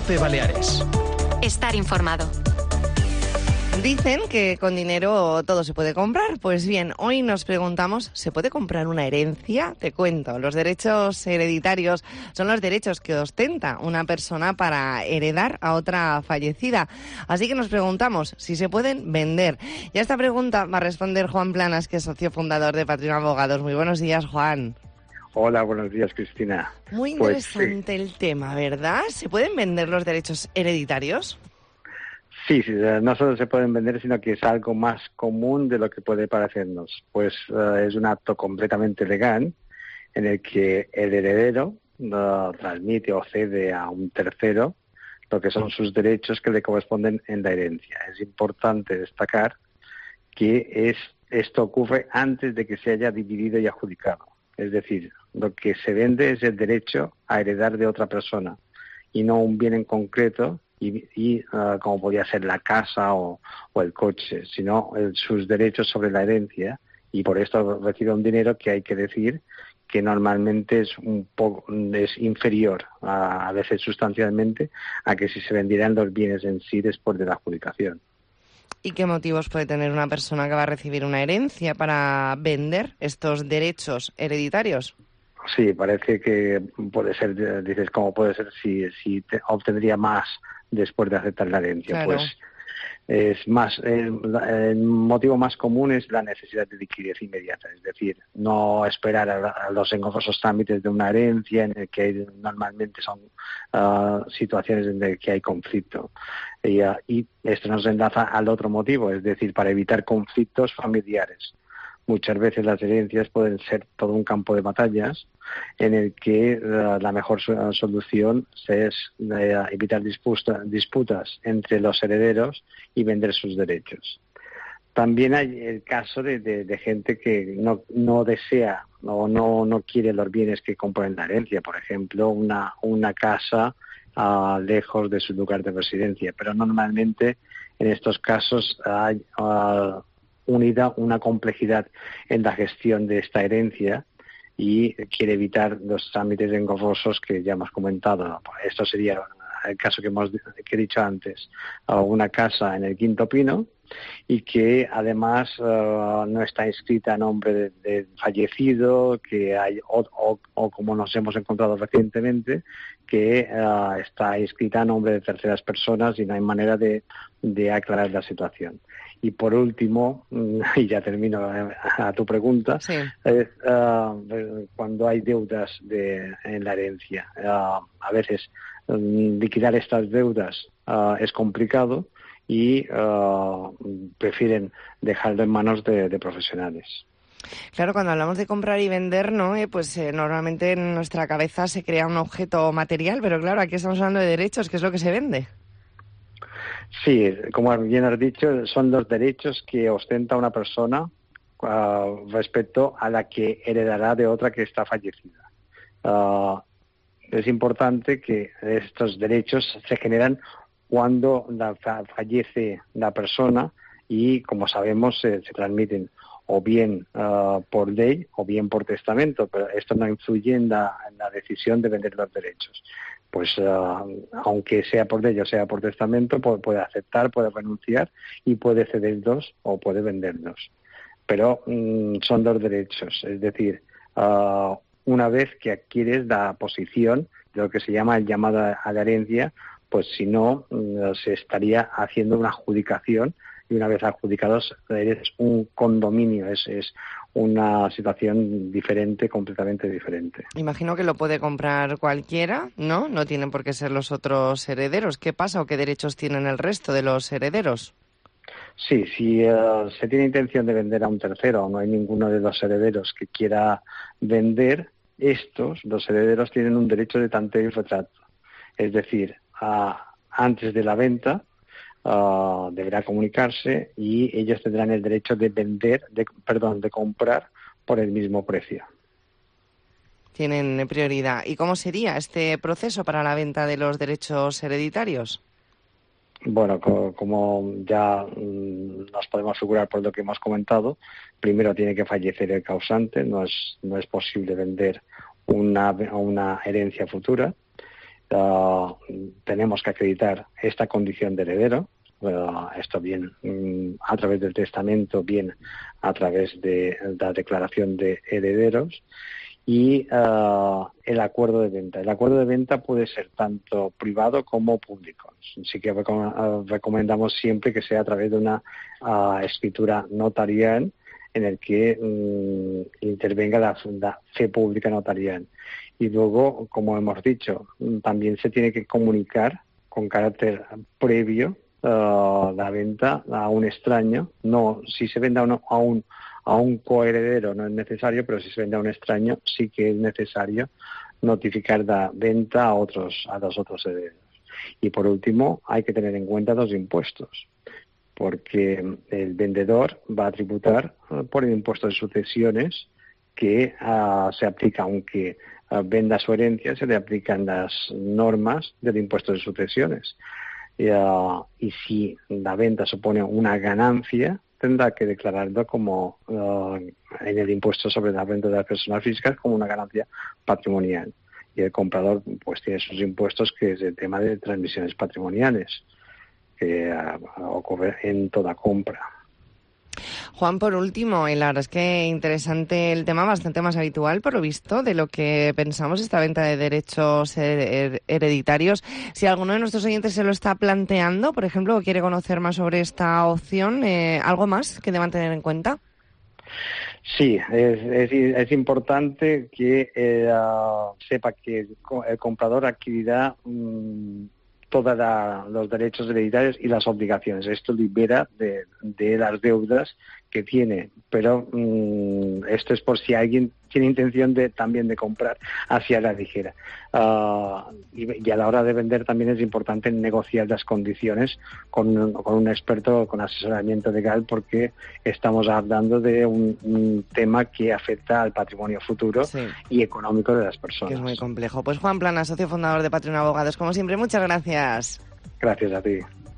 Cope Baleares. Estar informado. Dicen que con dinero todo se puede comprar. Pues bien, hoy nos preguntamos, ¿se puede comprar una herencia? Te cuento, los derechos hereditarios son los derechos que ostenta una persona para heredar a otra fallecida. Así que nos preguntamos si se pueden vender. Y a esta pregunta va a responder Juan Planas, que es socio fundador de Patrino Abogados. Muy buenos días, Juan. Hola, buenos días, Cristina. Muy interesante el tema, ¿verdad? ¿Se pueden vender los derechos hereditarios? Sí, no solo se pueden vender, sino que es algo más común de lo que puede parecernos. Pues es un acto completamente legal en el que el heredero transmite o cede a un tercero lo que son sus derechos que le corresponden en la herencia. Es importante destacar que esto ocurre antes de que se haya dividido y adjudicado. Es decir, lo que se vende es el derecho a heredar de otra persona y no un bien en concreto, y como podía ser la casa o el coche, sino sus derechos sobre la herencia, y por esto recibe un dinero que hay que decir que normalmente es inferior, a veces sustancialmente, a que si se vendieran los bienes en sí después de la adjudicación. ¿Y qué motivos puede tener una persona que va a recibir una herencia para vender estos derechos hereditarios? Sí, parece que puede ser, dices, ¿cómo puede ser si obtendría más después de aceptar la herencia? Claro. Pues es más, el motivo más común es la necesidad de liquidez inmediata, es decir, no esperar a los engorrosos trámites de una herencia en el que normalmente son situaciones en las que hay conflicto. Y esto nos enlaza al otro motivo, es decir, para evitar conflictos familiares. Muchas veces las herencias pueden ser todo un campo de batallas en el que la mejor solución es evitar disputas entre los herederos y vender sus derechos. También hay el caso de gente que no desea o no quiere los bienes que compró en la herencia. Por ejemplo, una casa lejos de su lugar de residencia. Pero normalmente en estos casos hay unida una complejidad en la gestión de esta herencia y quiere evitar los trámites engorrosos que ya hemos comentado. Esto sería el caso que he dicho antes, una casa en el Quinto Pino y que además no está inscrita a nombre del fallecido, que hay o como nos hemos encontrado recientemente, que está inscrita a nombre de terceras personas y no hay manera de aclarar la situación. Y por último, y ya termino a tu pregunta, sí, es cuando hay deudas en la herencia. A veces liquidar estas deudas es complicado y prefieren dejarlo en manos de profesionales. Claro, cuando hablamos de comprar y vender, ¿no? Normalmente en nuestra cabeza se crea un objeto material, pero claro, aquí estamos hablando de derechos, que es lo que se vende. Sí, como bien has dicho, son los derechos que ostenta una persona respecto a la que heredará de otra que está fallecida. Es importante que estos derechos se generan cuando fallece la persona y, como sabemos, se transmiten o bien por ley o bien por testamento, pero esto no influye en la decisión de vender los derechos. Pues aunque sea por ley o sea por testamento, puede aceptar, puede renunciar y puede cederlos o puede venderlos. Pero son dos derechos, es decir, una vez que adquieres la posición de lo que se llama el llamado a la herencia, pues si no, se estaría haciendo una adjudicación y una vez adjudicados es un condominio, es una situación diferente, completamente diferente. Imagino que lo puede comprar cualquiera, ¿no? No tienen por qué ser los otros herederos. ¿Qué pasa o qué derechos tienen el resto de los herederos? Sí, si se tiene intención de vender a un tercero o no hay ninguno de los herederos que quiera vender, los herederos tienen un derecho de tanteo y retracto. Es decir, antes de la venta deberá comunicarse y ellos tendrán el derecho de de comprar por el mismo precio. Tienen prioridad. ¿Y cómo sería este proceso para la venta de los derechos hereditarios? Bueno, como ya nos podemos figurar por lo que hemos comentado, primero tiene que fallecer el causante, no es posible vender una herencia futura. tenemos que acreditar esta condición de heredero, esto bien a través del testamento, bien a través de la declaración de herederos, y el acuerdo de venta. El acuerdo de venta puede ser tanto privado como público. Sí que recomendamos siempre que sea a través de una escritura notarial en el que intervenga la fe pública notarial. Y luego, como hemos dicho, también se tiene que comunicar con carácter previo la venta a un extraño. No, si se vende a un coheredero no es necesario, pero si se vende a un extraño sí que es necesario notificar la venta a los otros herederos. Y por último, hay que tener en cuenta los impuestos, porque el vendedor va a tributar por el impuesto de sucesiones que se aplica, aunque venda su herencia, se le aplican las normas del impuesto de sucesiones. Y si la venta supone una ganancia, tendrá que declararlo como en el impuesto sobre la renta de las personas físicas como una ganancia patrimonial. Y el comprador pues tiene sus impuestos, que es el tema de transmisiones patrimoniales, que ocurre en toda compra. Juan, por último, y la verdad es que interesante el tema, bastante más habitual, por lo visto, de lo que pensamos, esta venta de derechos hereditarios. Si alguno de nuestros oyentes se lo está planteando, por ejemplo, o quiere conocer más sobre esta opción, ¿algo más que deban tener en cuenta? Sí, es importante que sepa que el comprador adquirirá todos los derechos hereditarios y las obligaciones. Esto libera de las deudas que tiene, pero esto es por si alguien tiene intención también de comprar hacia la ligera. Y a la hora de vender también es importante negociar las condiciones con un experto, con asesoramiento legal, porque estamos hablando de un tema que afecta al patrimonio futuro y económico de las personas. Que es muy complejo. Pues Juan Plana, socio fundador de Patrion Abogados, como siempre, muchas gracias. Gracias a ti.